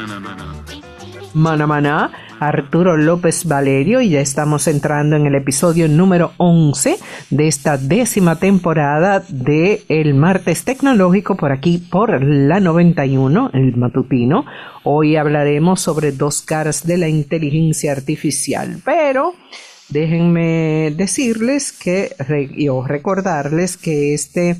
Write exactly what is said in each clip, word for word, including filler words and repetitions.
Mana Mana, Arturo López Valerio, y ya estamos entrando en el episodio número once de esta décima temporada de El Martes Tecnológico por aquí por la noventa y uno, el matutino. Hoy hablaremos sobre dos caras de la inteligencia artificial, pero déjenme decirles que o recordarles que este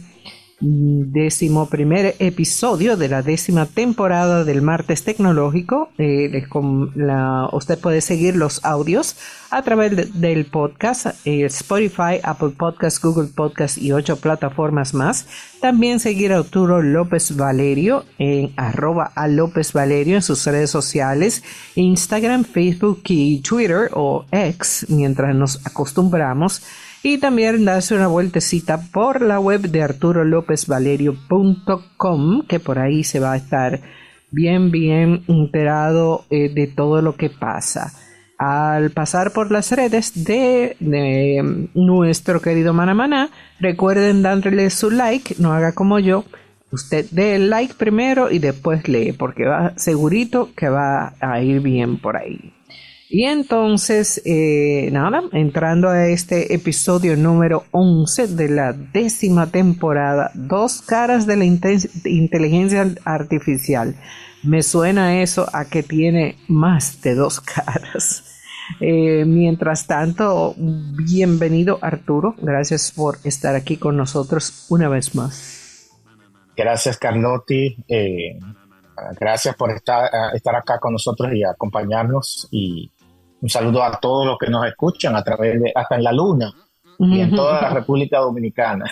décimo primer episodio de la décima temporada del Martes Tecnológico, eh, con la, usted puede seguir los audios a través de, del podcast, eh, Spotify, Apple Podcast, Google Podcast y ocho plataformas más. También seguir a Arturo López Valerio en arroba a López Valerio en sus redes sociales, Instagram, Facebook y Twitter o X, mientras nos acostumbramos. Y también darse una vueltecita por la web de arturo lópez valerio punto com, que por ahí se va a estar bien, bien enterado eh, de todo lo que pasa. Al pasar por las redes de, de nuestro querido Mana Mana, recuerden darle su like, no haga como yo. Usted dé el like primero y después lee, porque va segurito que va a ir bien por ahí. Y entonces, eh, nada, entrando a este episodio número once de la décima temporada, dos caras de la inteligencia artificial. Me suena eso a que tiene más de dos caras. Eh, mientras tanto, bienvenido Arturo, gracias por estar aquí con nosotros una vez más. Gracias Carlotti, eh, gracias por estar, estar acá con nosotros y acompañarnos, y un saludo a todos los que nos escuchan a través de, hasta en la luna y en toda la República Dominicana.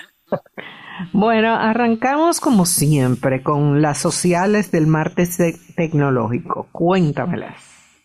Bueno, arrancamos como siempre con las sociales del Martes Tecnológico. Cuéntamelas.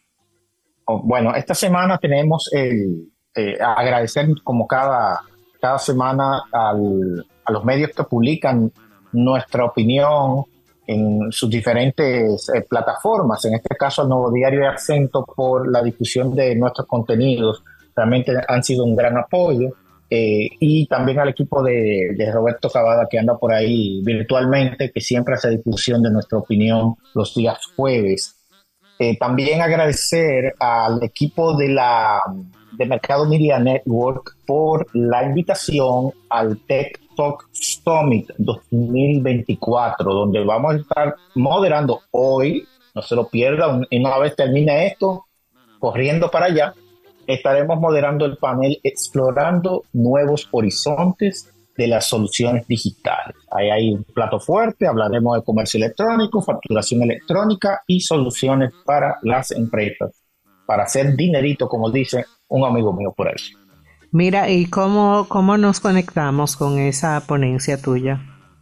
Oh, bueno, esta semana tenemos el eh, agradecer como cada, cada semana al, a los medios que publican nuestra opinión en sus diferentes eh, plataformas, en este caso el Nuevo Diario de Acento, por la difusión de nuestros contenidos. Realmente han sido un gran apoyo, eh, y también al equipo de, de Roberto Cavada, que anda por ahí virtualmente, que siempre hace difusión de nuestra opinión los días jueves. Eh, también agradecer al equipo de la de Mercado Media Network por la invitación al Tech Talk Summit dos mil veinticuatro, donde vamos a estar moderando hoy, no se lo pierdan, y una vez termine esto, corriendo para allá, estaremos moderando el panel Explorando Nuevos Horizontes de las Soluciones Digitales. Ahí hay un plato fuerte, hablaremos de comercio electrónico, facturación electrónica y soluciones para las empresas, para hacer dinerito, como dice un amigo mío por ahí. Mira, ¿y cómo, cómo nos conectamos con esa ponencia tuya?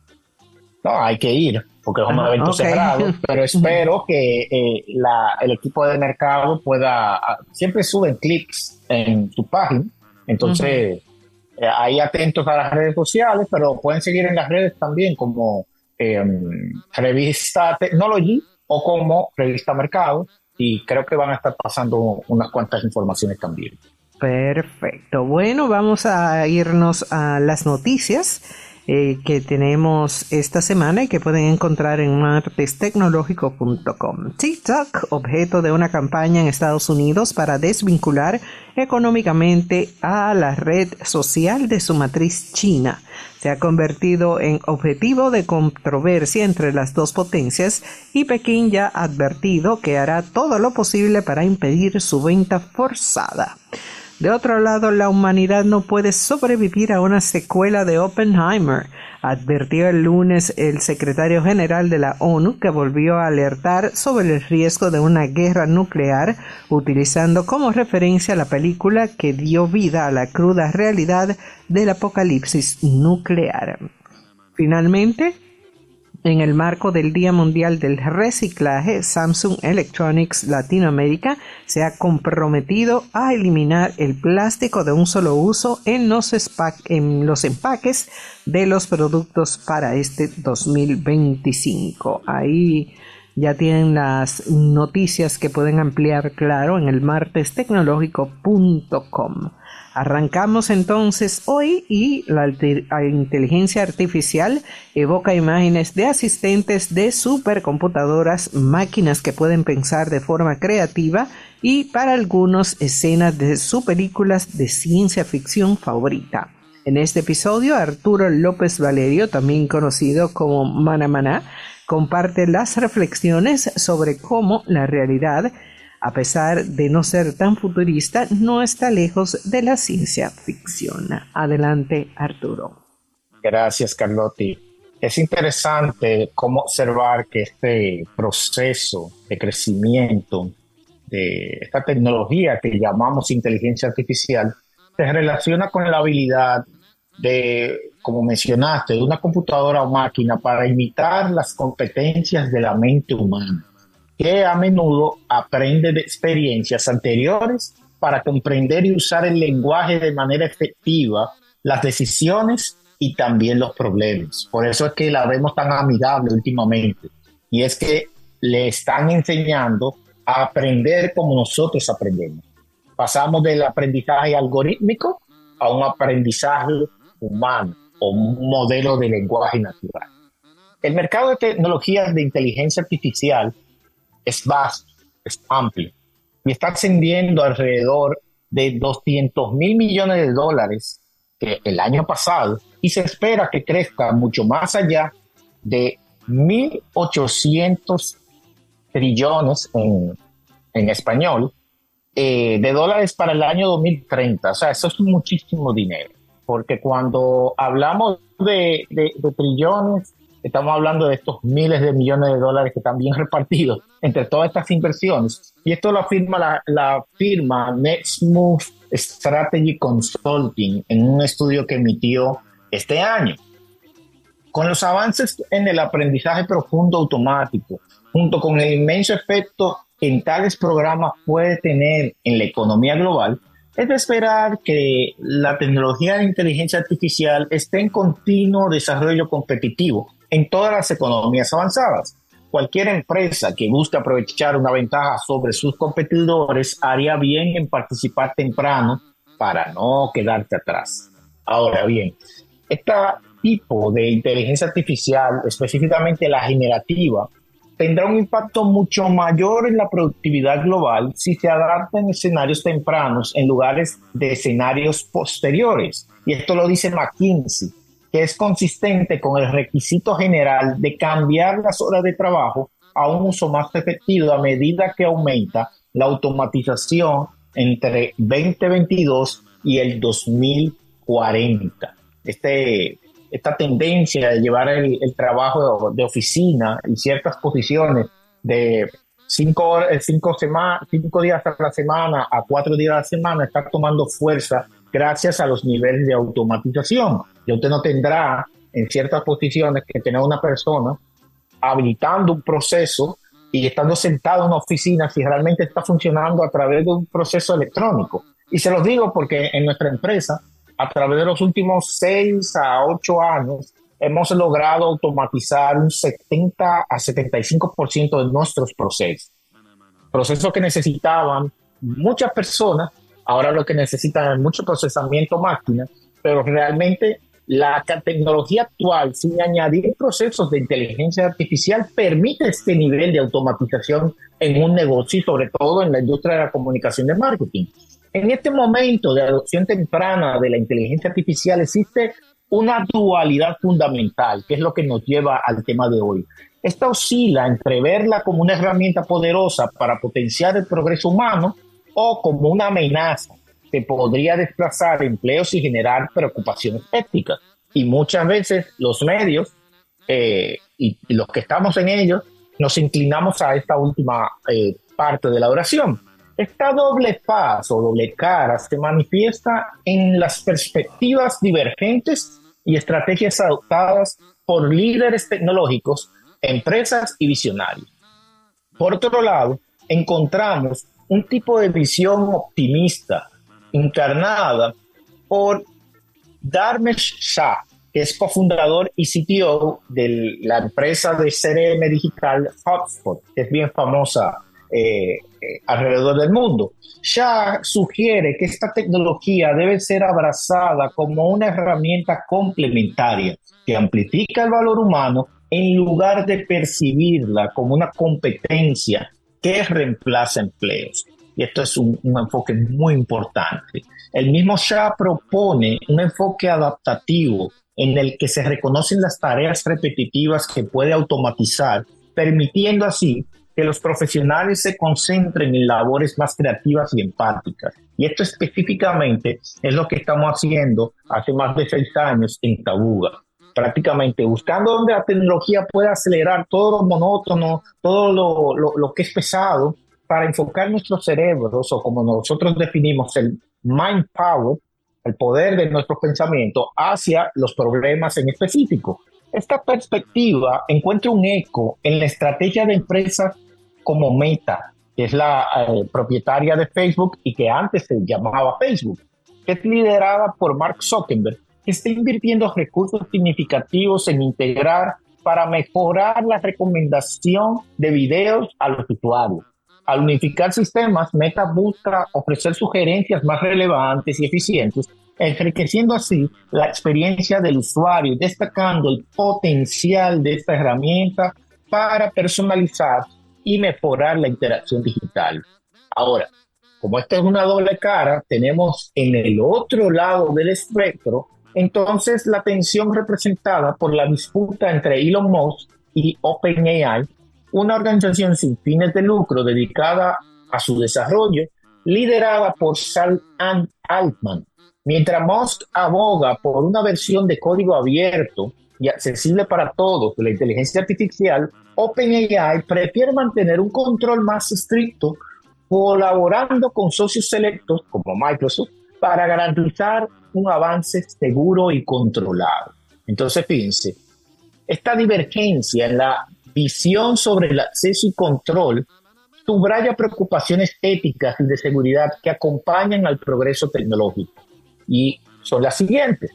No, hay que ir, porque es un ah, evento okay. cerrado, pero espero que eh, la, el equipo de mercado pueda, siempre suben clics en tu página, entonces uh-huh. eh, ahí atentos a las redes sociales, pero pueden seguir en las redes también como eh, Revista Technology o como Revista Mercado, y creo que van a estar pasando unas cuantas informaciones también. Perfecto. Bueno, vamos a irnos a las noticias eh, que tenemos esta semana y que pueden encontrar en martes tecnológico punto com. TikTok, objeto de una campaña en Estados Unidos para desvincular económicamente a la red social de su matriz china, se ha convertido en objetivo de controversia entre las dos potencias, y Pekín ya ha advertido que hará todo lo posible para impedir su venta forzada. De otro lado, la humanidad no puede sobrevivir a una secuela de Oppenheimer, advirtió el lunes el secretario general de la ONU, que volvió a alertar sobre el riesgo de una guerra nuclear, utilizando como referencia la película que dio vida a la cruda realidad del apocalipsis nuclear. Finalmente, en el marco del Día Mundial del Reciclaje, Samsung Electronics Latinoamérica se ha comprometido a eliminar el plástico de un solo uso en los, spa- en los empaques de los productos para este dos mil veinticinco. Ahí Ya tienen las noticias que pueden ampliar, claro, en el martes tecnológico punto com. Arrancamos entonces hoy y la inteligencia artificial evoca imágenes de asistentes de supercomputadoras, máquinas que pueden pensar de forma creativa y para algunos escenas de sus películas de ciencia ficción favorita. En este episodio, Arturo López Valerio, también conocido como Mana Maná, comparte las reflexiones sobre cómo la realidad, a pesar de no ser tan futurista, no está lejos de la ciencia ficción. Adelante, Arturo. Gracias, Carlotti. Es interesante cómo observar que este proceso de crecimiento de esta tecnología que llamamos inteligencia artificial se relaciona con la habilidad de, como mencionaste, de una computadora o máquina para imitar las competencias de la mente humana, que a menudo aprende de experiencias anteriores para comprender y usar el lenguaje de manera efectiva, las decisiones y también los problemas. Por eso es que la vemos tan amigable últimamente. Y es que le están enseñando a aprender como nosotros aprendemos. Pasamos del aprendizaje algorítmico a un aprendizaje humano o un modelo de lenguaje natural. El mercado de tecnologías de inteligencia artificial es vasto, es amplio y está ascendiendo alrededor de doscientos mil millones de dólares que el año pasado, y se espera que crezca mucho más allá de mil ochocientos trillones en, en español eh, de dólares para el año dos mil treinta. O sea, eso es muchísimo dinero, porque cuando hablamos de, de, de trillones, estamos hablando de estos miles de millones de dólares que están bien repartidos entre todas estas inversiones. Y esto lo afirma la, la firma Next Move Strategy Consulting en un estudio que emitió este año. Con los avances en el aprendizaje profundo automático, junto con el inmenso efecto que en tales programas puede tener en la economía global, es de esperar que la tecnología de inteligencia artificial esté en continuo desarrollo competitivo en todas las economías avanzadas. Cualquier empresa que busque aprovechar una ventaja sobre sus competidores haría bien en participar temprano para no quedarse atrás. Ahora bien, este tipo de inteligencia artificial, específicamente la generativa, tendrá un impacto mucho mayor en la productividad global si se adapta en escenarios tempranos en lugares de escenarios posteriores. Y esto lo dice McKinsey, que es consistente con el requisito general de cambiar las horas de trabajo a un uso más efectivo a medida que aumenta la automatización entre veinte veintidós y el dos mil cuarenta. Este, esta tendencia de llevar el, el trabajo de, de oficina y ciertas posiciones de cinco, cinco, sema, cinco días a la semana a cuatro días a la semana está tomando fuerza gracias a los niveles de automatización. Y usted no tendrá en ciertas posiciones que tener una persona habilitando un proceso y estando sentado en una oficina si realmente está funcionando a través de un proceso electrónico. Y se los digo porque en nuestra empresa, a través de los últimos seis a ocho años, hemos logrado automatizar un setenta a setenta y cinco por ciento de nuestros procesos. Procesos que necesitaban muchas personas, ahora lo que necesitan es mucho procesamiento máquina, pero realmente la tecnología actual, sin añadir procesos de inteligencia artificial, permite este nivel de automatización en un negocio y sobre todo en la industria de la comunicación de marketing. En este momento de adopción temprana de la inteligencia artificial existe una dualidad fundamental, que es lo que nos lleva al tema de hoy. Esta oscila entre verla como una herramienta poderosa para potenciar el progreso humano o como una amenaza que podría desplazar empleos y generar preocupaciones éticas. Y muchas veces los medios eh, y, y los que estamos en ellos nos inclinamos a esta última eh, parte de la oración. Esta doble faz o doble cara se manifiesta en las perspectivas divergentes y estrategias adoptadas por líderes tecnológicos, empresas y visionarios. Por otro lado, encontramos un tipo de visión optimista encarnada por Dharmesh Shah, que es cofundador y C T O de la empresa de C R M digital HubSpot, que es bien famosa eh, eh, alrededor del mundo. Shah sugiere que esta tecnología debe ser abrazada como una herramienta complementaria que amplifica el valor humano en lugar de percibirla como una competencia que reemplaza empleos. Y esto es un, un enfoque muy importante. El mismo Shah propone un enfoque adaptativo en el que se reconocen las tareas repetitivas que puede automatizar, permitiendo así que los profesionales se concentren en labores más creativas y empáticas. Y esto específicamente es lo que estamos haciendo hace más de seis años en Tabuga. Prácticamente buscando donde la tecnología pueda acelerar todo lo monótono, todo lo, lo, lo que es pesado, para enfocar nuestros cerebros, o como nosotros definimos el mind power, el poder de nuestros pensamientos, hacia los problemas en específico. Esta perspectiva encuentra un eco en la estrategia de empresas como Meta, que es la eh, propietaria de Facebook y que antes se llamaba Facebook, que es liderada por Mark Zuckerberg, que está invirtiendo recursos significativos en integrar para mejorar la recomendación de videos a los usuarios. Al unificar sistemas, Meta busca ofrecer sugerencias más relevantes y eficientes, enriqueciendo así la experiencia del usuario, destacando el potencial de esta herramienta para personalizar y mejorar la interacción digital. Ahora, como esta es una doble cara, tenemos en el otro lado del espectro, entonces la tensión representada por la disputa entre Elon Musk y OpenAI, una organización sin fines de lucro dedicada a su desarrollo, liderada por Sam Altman. Mientras Musk aboga por una versión de código abierto y accesible para todos de la inteligencia artificial, OpenAI prefiere mantener un control más estricto, colaborando con socios selectos como Microsoft para garantizar un avance seguro y controlado. Entonces, fíjense, esta divergencia en la visión sobre el acceso y control subraya preocupaciones éticas y de seguridad que acompañan al progreso tecnológico. Y son las siguientes.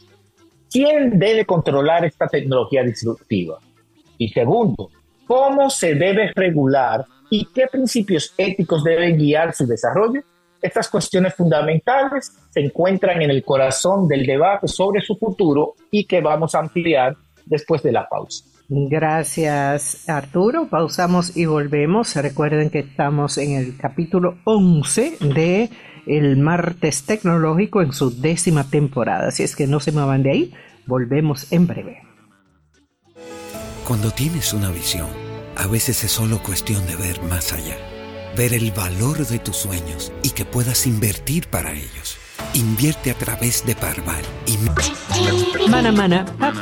¿Quién debe controlar esta tecnología disruptiva? Y segundo, ¿cómo se debe regular y qué principios éticos deben guiar su desarrollo? Estas cuestiones fundamentales se encuentran en el corazón del debate sobre su futuro y que vamos a ampliar después de la pausa. Gracias, Arturo. Pausamos y volvemos. Recuerden que estamos en el capítulo once de El Martes Tecnológico en su décima temporada. Así es que no se muevan de ahí. Volvemos en breve. Cuando tienes una visión, a veces es solo cuestión de ver más allá. Ver el valor de tus sueños y que puedas invertir para ellos. Invierte a través de Parval. Y... Mana, mana.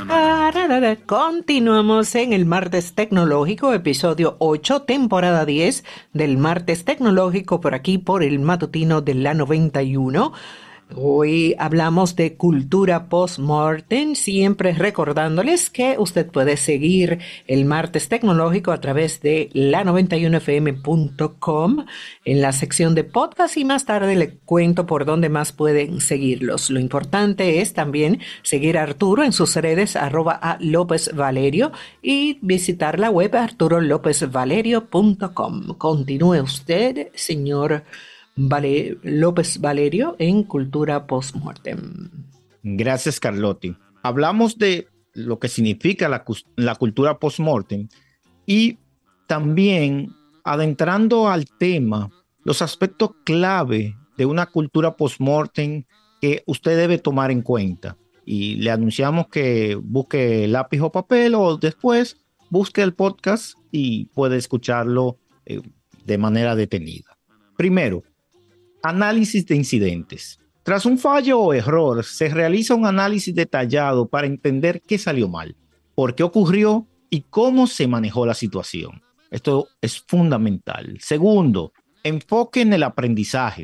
Continuamos en el Martes Tecnológico, episodio ocho, temporada diez del Martes Tecnológico, por aquí por el matutino de la noventa y uno. Hoy hablamos de cultura post-mortem, siempre recordándoles que usted puede seguir el Martes Tecnológico a través de la noventa y uno f m punto com en la sección de podcast, y más tarde le cuento por dónde más pueden seguirlos. Lo importante es también seguir a Arturo en sus redes arroba a López Valerio y visitar la web arturo lópez valerio punto com. Continúe usted, señor Vale, López Valerio, en Cultura Postmortem. Gracias, Carlotti. Hablamos de lo que significa la, la cultura postmortem y también adentrando al tema, los aspectos clave de una cultura postmortem que usted debe tomar en cuenta. Y le anunciamos que busque lápiz o papel, o después busque el podcast y puede escucharlo eh, de manera detenida. Primero, análisis de incidentes. Tras un fallo o error, se realiza un análisis detallado para entender qué salió mal, por qué ocurrió y cómo se manejó la situación. Esto es fundamental. Segundo, enfoque en el aprendizaje.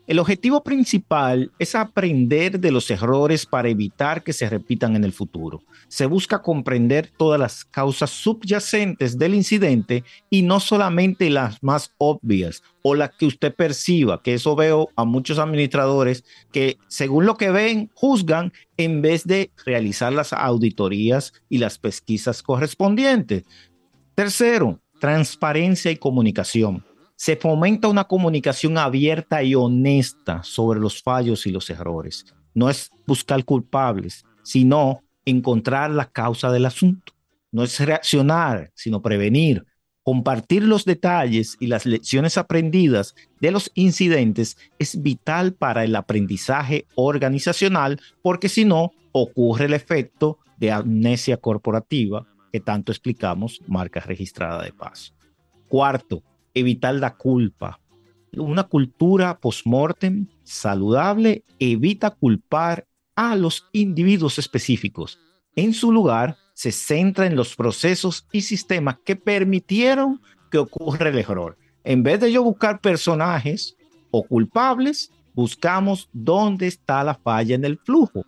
El objetivo principal es aprender de los errores para evitar que se repitan en el futuro. Se busca comprender todas las causas subyacentes del incidente y no solamente las más obvias o las que usted perciba, que eso veo a muchos administradores que según lo que ven, juzgan en vez de realizar las auditorías y las pesquisas correspondientes. Tercero, transparencia y comunicación. Se fomenta una comunicación abierta y honesta sobre los fallos y los errores. No es buscar culpables, sino encontrar la causa del asunto. No es reaccionar, sino prevenir. Compartir los detalles y las lecciones aprendidas de los incidentes es vital para el aprendizaje organizacional, porque si no, ocurre el efecto de amnesia corporativa que tanto explicamos, marca registrada de paso. Cuarto, evitar la culpa. Una cultura post-mortem saludable evita culpar a los individuos específicos. En su lugar, se centra en los procesos y sistemas que permitieron que ocurra el error. En vez de yo buscar personajes o culpables, buscamos dónde está la falla en el flujo.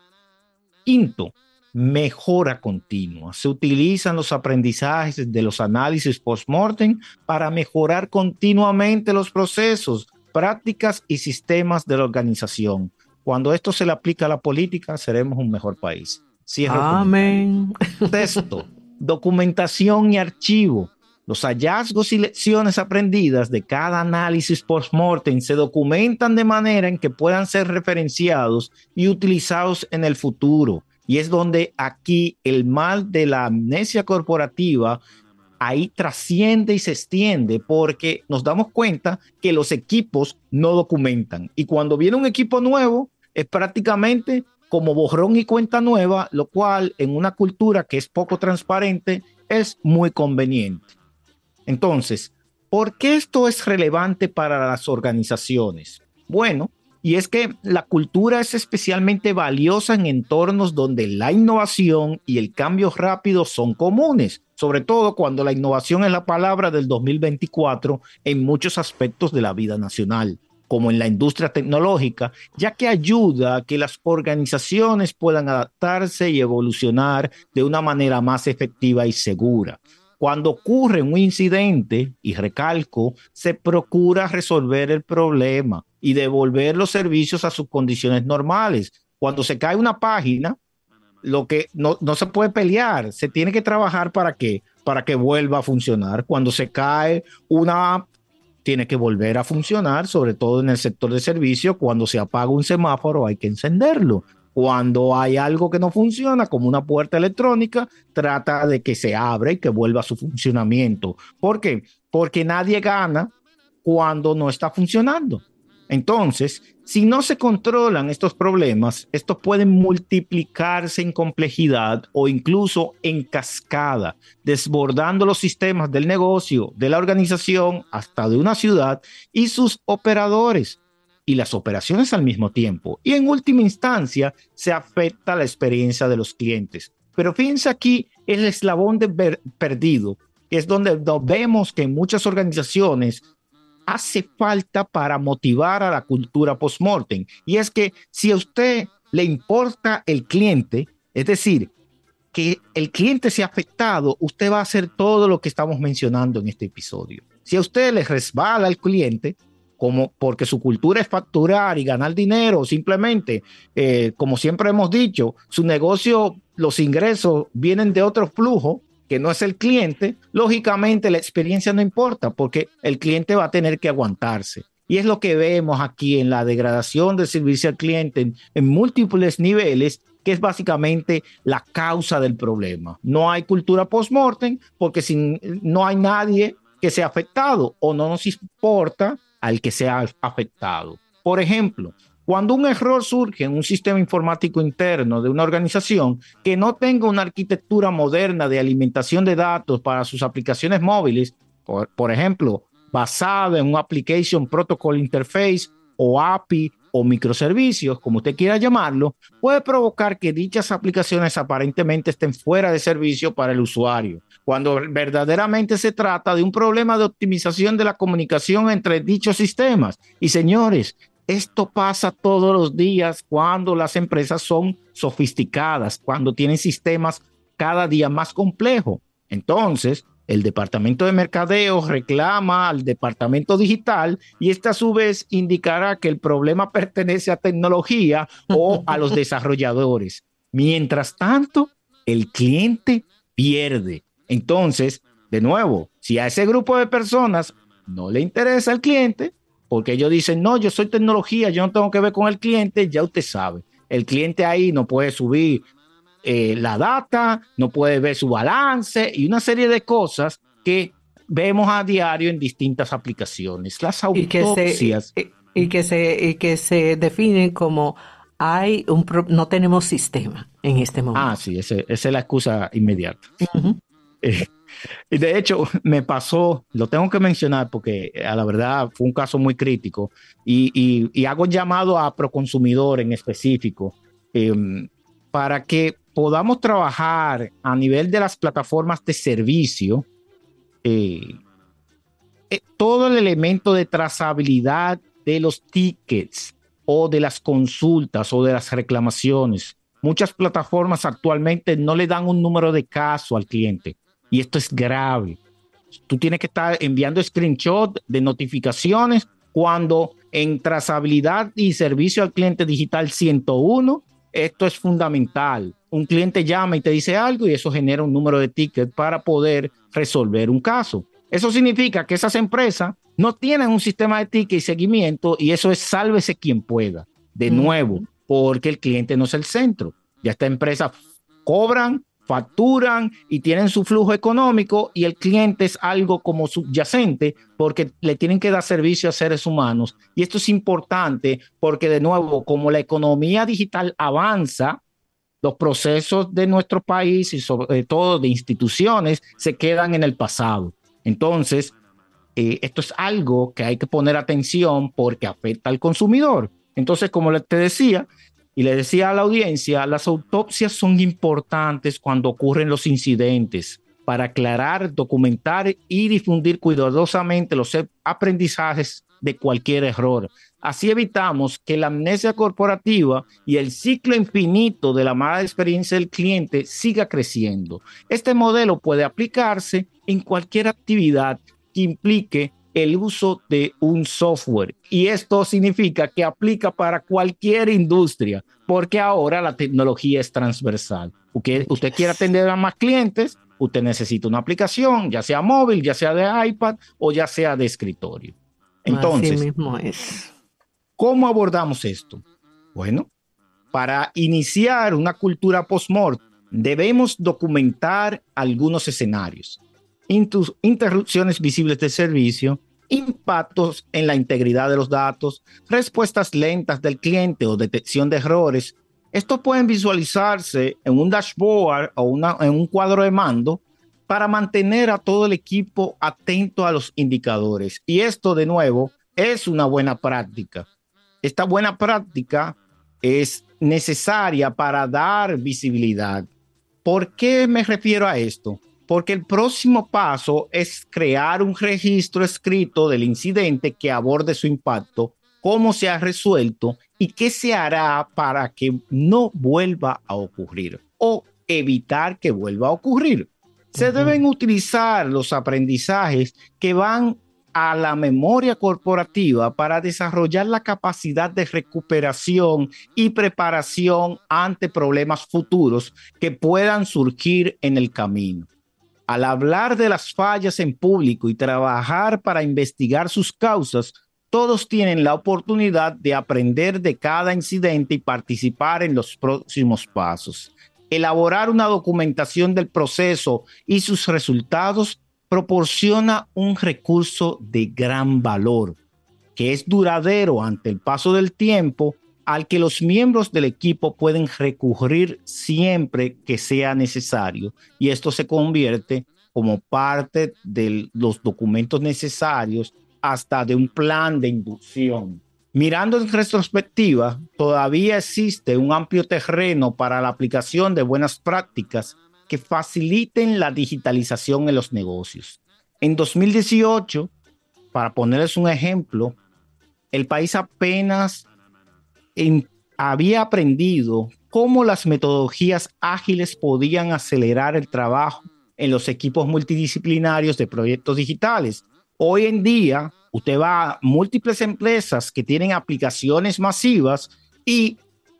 Quinto, mejora continua. Se utilizan los aprendizajes de los análisis post-mortem para mejorar continuamente los procesos, prácticas y sistemas de la organización. Cuando esto se le aplica a la política, seremos un mejor país. Cierro. Amén. Sexto, documentación y archivo. Los hallazgos y lecciones aprendidas de cada análisis post-mortem se documentan de manera en que puedan ser referenciados y utilizados en el futuro. Y es donde aquí el mal de la amnesia corporativa ahí trasciende y se extiende, porque nos damos cuenta que los equipos no documentan. Y cuando viene un equipo nuevo, es prácticamente como borrón y cuenta nueva, lo cual en una cultura que es poco transparente es muy conveniente. Entonces, ¿por qué esto es relevante para las organizaciones? Bueno, y es que la cultura es especialmente valiosa en entornos donde la innovación y el cambio rápido son comunes, sobre todo cuando la innovación es la palabra del dos mil veinticuatro en muchos aspectos de la vida nacional, como en la industria tecnológica, ya que ayuda a que las organizaciones puedan adaptarse y evolucionar de una manera más efectiva y segura. Cuando ocurre un incidente, y recalco, se procura resolver el problema y devolver los servicios a sus condiciones normales. Cuando se cae una página, lo que no, no se puede pelear, se tiene que trabajar para qué, para que vuelva a funcionar. Cuando se cae una app, tiene que volver a funcionar, sobre todo en el sector de servicio. Cuando se apaga un semáforo, hay que encenderlo. Cuando hay algo que no funciona, como una puerta electrónica, trata de que se abra y que vuelva a su funcionamiento. ¿Por qué? Porque nadie gana cuando no está funcionando. Entonces, si no se controlan estos problemas, estos pueden multiplicarse en complejidad o incluso en cascada, desbordando los sistemas del negocio, de la organización, hasta de una ciudad y sus operadores y las operaciones al mismo tiempo. Y en última instancia, se afecta la experiencia de los clientes. Pero fíjense aquí el eslabón de ver, perdido, que es donde vemos que en muchas organizaciones hace falta para motivar a la cultura post-mortem. Y es que si a usted le importa el cliente, es decir, que el cliente sea afectado, usted va a hacer todo lo que estamos mencionando en este episodio. Si a usted le resbala el cliente, como porque su cultura es facturar y ganar dinero, simplemente, eh, como siempre hemos dicho, su negocio, los ingresos vienen de otro flujo, que no es el cliente, lógicamente la experiencia no importa porque el cliente va a tener que aguantarse. Y es lo que vemos aquí en la degradación del servicio al cliente en, en múltiples niveles, que es básicamente la causa del problema. No hay cultura post-mortem porque si no hay nadie que sea afectado o no nos importa al que sea afectado. Por ejemplo, cuando un error surge en un sistema informático interno de una organización que no tenga una arquitectura moderna de alimentación de datos para sus aplicaciones móviles, por, por ejemplo, basada en un Application Protocol Interface o A P I o microservicios, como usted quiera llamarlo, puede provocar que dichas aplicaciones aparentemente estén fuera de servicio para el usuario, cuando verdaderamente se trata de un problema de optimización de la comunicación entre dichos sistemas. Y señores, Esto pasa todos los días cuando las empresas son sofisticadas, cuando tienen sistemas cada día más complejos. Entonces, el departamento de mercadeo reclama al departamento digital y este a su vez indicará que el problema pertenece a tecnología o a los desarrolladores. Mientras tanto, el cliente pierde. Entonces, de nuevo, si a ese grupo de personas no le interesa el cliente, porque ellos dicen, no, yo soy tecnología, yo no tengo que ver con el cliente, ya usted sabe, el cliente ahí no puede subir eh, la data, no puede ver su balance y una serie de cosas que vemos a diario en distintas aplicaciones. Las autopsias. Y que se, y, y que se, y que se definen como hay un pro, no tenemos sistema en este momento. Ah, sí, ese, esa es la excusa inmediata. Uh-huh. Eh, y de hecho, me pasó, lo tengo que mencionar porque a la verdad fue un caso muy crítico y, y, y hago llamado a Proconsumidor en específico eh, para que podamos trabajar a nivel de las plataformas de servicio eh, eh, todo el elemento de trazabilidad de los tickets o de las consultas o de las reclamaciones. Muchas plataformas actualmente no le dan un número de caso al cliente. Y esto es grave. Tú tienes que estar enviando screenshot de notificaciones cuando en trazabilidad y servicio al cliente digital ciento uno, esto es fundamental. Un cliente llama y te dice algo y eso genera un número de ticket para poder resolver un caso. Eso significa que esas empresas no tienen un sistema de ticket y seguimiento y eso es sálvese quien pueda. De mm. nuevo, porque el cliente no es el centro. Ya estas empresas cobran, facturan y tienen su flujo económico y el cliente es algo como subyacente porque le tienen que dar servicio a seres humanos. Y esto es importante porque, de nuevo, como la economía digital avanza, los procesos de nuestro país y sobre todo de instituciones se quedan en el pasado. Entonces, eh, esto es algo que hay que poner atención porque afecta al consumidor. Entonces, como te decía, y le decía a la audiencia, las autopsias son importantes cuando ocurren los incidentes para aclarar, documentar y difundir cuidadosamente los aprendizajes de cualquier error. Así evitamos que la amnesia corporativa y el ciclo infinito de la mala experiencia del cliente siga creciendo. Este modelo puede aplicarse en cualquier actividad que implique el uso de un software. Y esto significa que aplica para cualquier industria, porque ahora la tecnología es transversal. Usted, usted quiere atender a más clientes, usted necesita una aplicación, ya sea móvil, ya sea de iPad o ya sea de escritorio. Entonces, así mismo es. ¿Cómo abordamos esto? Bueno, para iniciar una cultura post-mortem, debemos documentar algunos escenarios. Interrupciones visibles de servicio, impactos en la integridad de los datos, respuestas lentas del cliente o detección de errores. Estos pueden visualizarse en un dashboard o una, en un cuadro de mando para mantener a todo el equipo atento a los indicadores. Y esto, de nuevo, es una buena práctica. Esta buena práctica es necesaria para dar visibilidad. ¿Por qué me refiero a esto? Porque el próximo paso es crear un registro escrito del incidente que aborde su impacto, cómo se ha resuelto y qué se hará para que no vuelva a ocurrir o evitar que vuelva a ocurrir. Se deben utilizar los aprendizajes que van a la memoria corporativa para desarrollar la capacidad de recuperación y preparación ante problemas futuros que puedan surgir en el camino. Al hablar de las fallas en público y trabajar para investigar sus causas, todos tienen la oportunidad de aprender de cada incidente y participar en los próximos pasos. Elaborar una documentación del proceso y sus resultados proporciona un recurso de gran valor, que es duradero ante el paso del tiempo, al que los miembros del equipo pueden recurrir siempre que sea necesario, y esto se convierte como parte de los documentos necesarios hasta de un plan de inducción. Mirando en retrospectiva, todavía existe un amplio terreno para la aplicación de buenas prácticas que faciliten la digitalización en los negocios. En dos mil dieciocho, para ponerles un ejemplo, el país apenas en, había aprendido cómo las metodologías ágiles podían acelerar el trabajo en los equipos multidisciplinarios de proyectos digitales. Hoy en día, usted va a múltiples empresas que tienen aplicaciones masivas y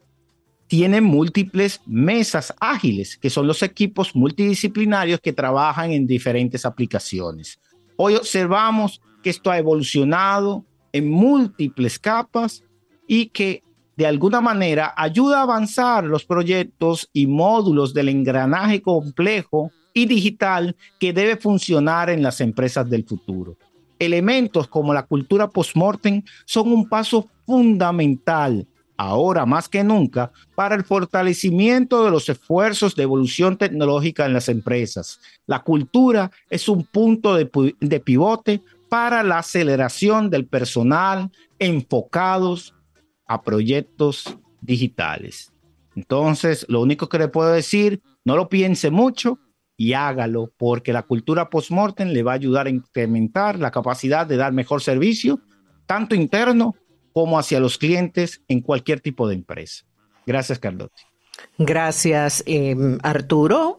tienen múltiples mesas ágiles, que son los equipos multidisciplinarios que trabajan en diferentes aplicaciones. Hoy observamos que esto ha evolucionado en múltiples capas y que de alguna manera ayuda a avanzar los proyectos y módulos del engranaje complejo y digital que debe funcionar en las empresas del futuro. Elementos como la cultura post-mortem son un paso fundamental, ahora más que nunca, para el fortalecimiento de los esfuerzos de evolución tecnológica en las empresas. La cultura es un punto de, de pivote para la aceleración del personal enfocados a proyectos digitales. Entonces, lo único que le puedo decir, no lo piense mucho y hágalo, porque la cultura post-mortem le va a ayudar a incrementar la capacidad de dar mejor servicio, tanto interno como hacia los clientes en cualquier tipo de empresa. Gracias, Carlotti. Gracias, eh, Arturo.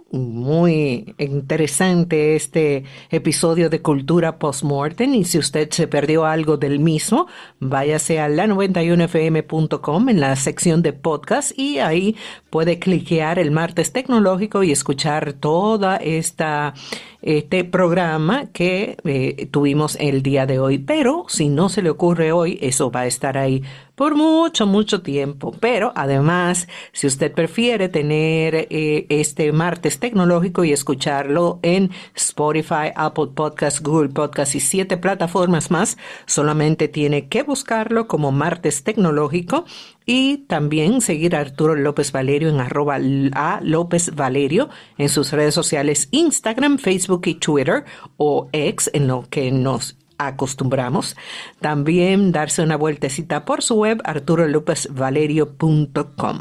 Muy interesante este episodio de Cultura Postmortem. Y si usted se perdió algo del mismo, váyase a la noventa y uno f m punto com en la sección de podcast y ahí puede cliquear el martes tecnológico y escuchar toda esta este programa que eh, tuvimos el día de hoy. Pero si no se le ocurre hoy, eso va a estar ahí por mucho, mucho tiempo. Pero además, si usted prefiere tener eh, este martes tecnológico y escucharlo en Spotify, Apple Podcasts, Google Podcasts y siete plataformas más, solamente tiene que buscarlo como martes tecnológico y también seguir a Arturo López Valerio en arroba a López Valerio en sus redes sociales Instagram, Facebook y Twitter o X, en lo que nos acostumbramos. También darse una vueltecita por su web arturo lopez valerio punto com.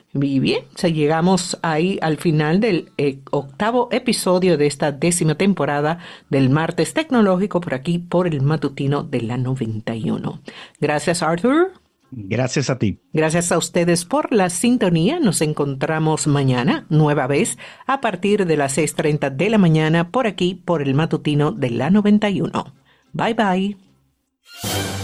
Y bien, se llegamos ahí al final del eh, octavo episodio de esta décima temporada del Martes Tecnológico por aquí por el matutino de la noventa y uno. Gracias, Arthur. Gracias a ti. Gracias a ustedes por la sintonía. Nos encontramos mañana, nueva vez, a partir de las seis treinta de la mañana por aquí por el matutino de la noventa y uno. Bye bye.